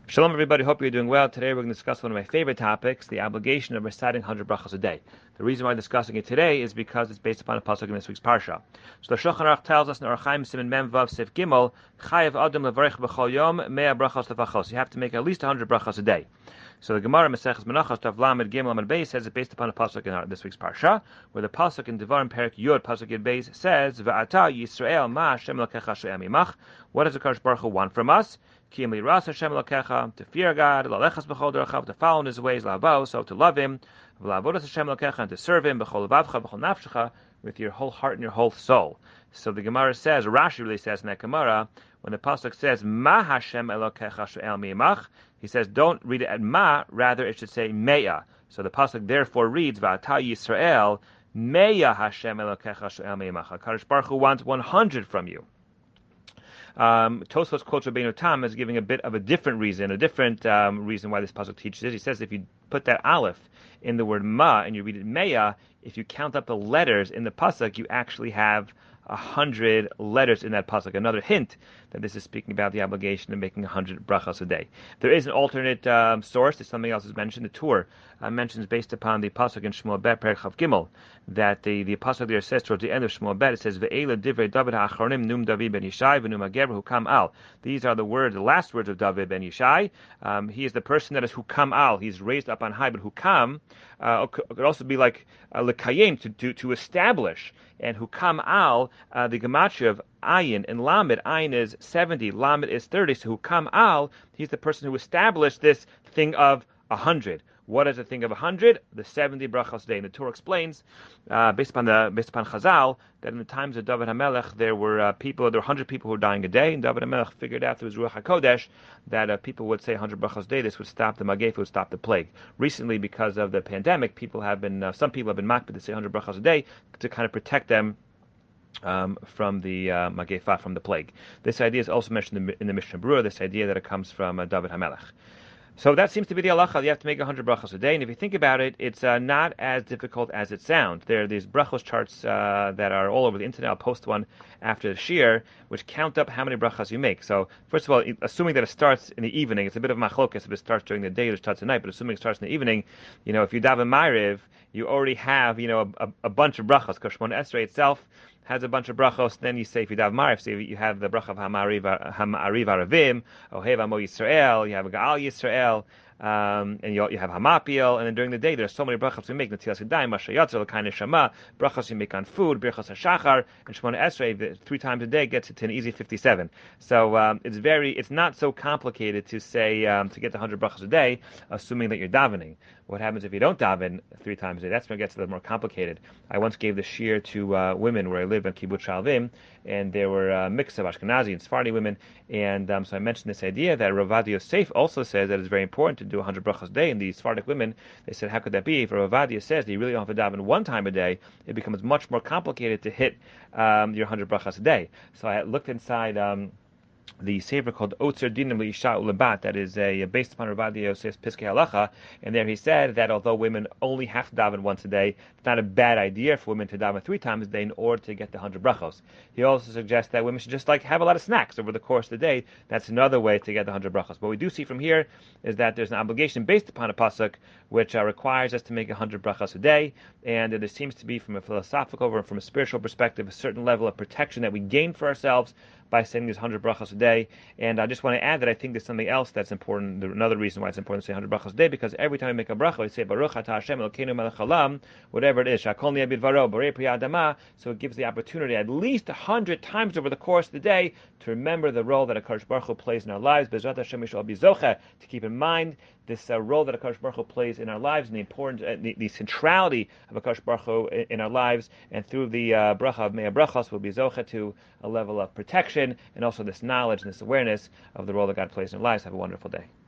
Shalom, everybody. Hope you're doing well. Today, we're going to discuss one of my favorite topics: the obligation of reciting 100 brachos a day. The reason why I'm discussing it today is because it's based upon a pasuk in this week's parsha. So the Shulchan Aruch tells us in Orach Chaim Siman Mem Vav Sif Gimel, Chayav Adam levarich b'chol yom mea brachos lefachos. You have to make at least 100 brachos a day. So the Gemara Maseches Menachos Tav Lamed Gimel Lamed Beis says it's based upon a pasuk in this week's parsha, where the pasuk in Devarim Perek Yod pasuk Yod Beis says, "Va'ata Yisrael ma Hashem Elokecha she'em imach." What does the Kadosh Baruch Hu want from us? Ki ras Hashem Elokecha, to fear God, lalechas b'chol derachav, to follow in His ways, la'avo, so to love Him, v'la'avodas Hashem Elokecha, and to serve Him, b'chol levavcha, b'chol nafshecha, with your whole heart and your whole soul. So the Gemara says, Rashi really says in that Gemara, when the pasuk says Ma Hashem Elokecha she'el mi'imach, he says don't read it at Ma, rather it should say Me'ah. So the pasuk therefore reads Va'ata Yisrael Me'ah Hashem Elokecha she'el mi'imach. HaKadosh Baruch Hu wants 100 from you. Tosfos quotes Rabbeinu Tam as giving a bit of a different reason reason why this pasuk teaches it. He says if you put that aleph in the word ma and you read it meya, if you count up the letters in the pasuk, you actually have 100 letters in that pasuk. Another hint that this is speaking about the obligation of making 100 brachas a day. There is an alternate source. There's something else is mentioned. The Tur mentions based upon the pasuk in Shmuel Bet Perek Chav Gimel that the pasuk there says towards the end of Shmuel Bet, it says Ve'ela divrei David ha'achronim num David ben Yishai v'num hagever hukam al. These are the last words of David ben Yishai. He is the person that is hukam al. He's raised up on high, but hukam could also be like lekayim, to establish. And hukam al, the gematria of ayin and lamed, ayin is 70, lamed is 30. So hukam al, he's the person who established this thing of 100. What is a thing of 100? The 70 brachos a day. And the Torah explains, based upon Chazal, that in the times of David HaMelech, there were 100 people who were dying a day, and David HaMelech figured out through his Ruach HaKodesh that people would say 100 brachos a day. This would stop the Magef, would stop the plague. Recently, because of the pandemic, some people have been makbid to say 100 brachos a day to kind of protect them from the Magefa, from the plague. This idea is also mentioned in the Mishnah Berurah, this idea that it comes from David HaMelech. So that seems to be the halacha. You have to make 100 brachos a day, and if you think about it, it's not as difficult as it sounds. There are these brachos charts that are all over the internet. I'll post one after the shir, which count up how many brachos you make. So first of all, assuming that it starts in the evening, it's a bit of machlokas if it starts during the day or it starts at night. But assuming it starts in the evening, if you daven Ma'ariv, you already have a bunch of brachos. Because Shemona Esrei itself has a bunch of brachos. Then you say, if you daven Ma'ariv, so you have the bracha of Hama'ariv Aravim, Ohev Amo Yisrael, you have Gaal Yisrael, and you have Hamapiel, and then during the day there's so many brachos we make. Netilas Yadayim, Mashayatzel, L'Kain Neshama, brachos you make on food, Birchos HaShachar, and Shemona Esrei 3 times a day gets it to an easy 57. So it's not so complicated to say to get the 100 brachos a day, assuming that you're davening. What happens if you don't daven 3 times a day? That's when it gets a little more complicated. I once gave the shir to women where I live in Kibbutz Shalvim, and there were a mix of Ashkenazi and Sephardi women, and so I mentioned this idea that Rav Ovadia Yosef also says that it's very important to do 100 brachos a day, and the Sephardic women, they said, how could that be? If Rav Ovadia says that you really don't have to daven 1 time a day, it becomes much more complicated to hit your 100 brachos a day. So I looked inside the sefer called Otzer Dinim L'Isha Ulebat, that is based upon Rav Ovadia Yosef's Piskei Halacha, and there he said that although women only have to daven once a day, it's not a bad idea for women to daven 3 times a day in order to get the 100 brachos. He also suggests that women should just have a lot of snacks over the course of the day. That's another way to get the 100 brachos. What we do see from here is that there's an obligation based upon a pasuk which requires us to make 100 brachos a day, and there seems to be, from a philosophical or from a spiritual perspective, a certain level of protection that we gain for ourselves by saying these 100 brachos a day. And I just want to add that I think there's something else that's important. Another reason why it's important to say 100 brachos a day, because every time we make a bracha, we say Baruch Atah Hashem Elokeinu melech haolam, whatever it is, Shakol niyeh bidvaro, borei pri adama. So it gives the opportunity at least 100 times over the course of the day to remember the role that HaKadosh Baruch Hu plays in our lives. Bezrat Hashem we shall be zocheh to keep in mind this role that HaKadosh Baruch Hu plays in our lives, and the importance, the centrality of HaKadosh Baruch Hu in our lives. And through the bracha of Me'ah Brachos, we'll be zocheh to a level of protection, and also this knowledge and this awareness of the role that God plays in our lives. Have a wonderful day.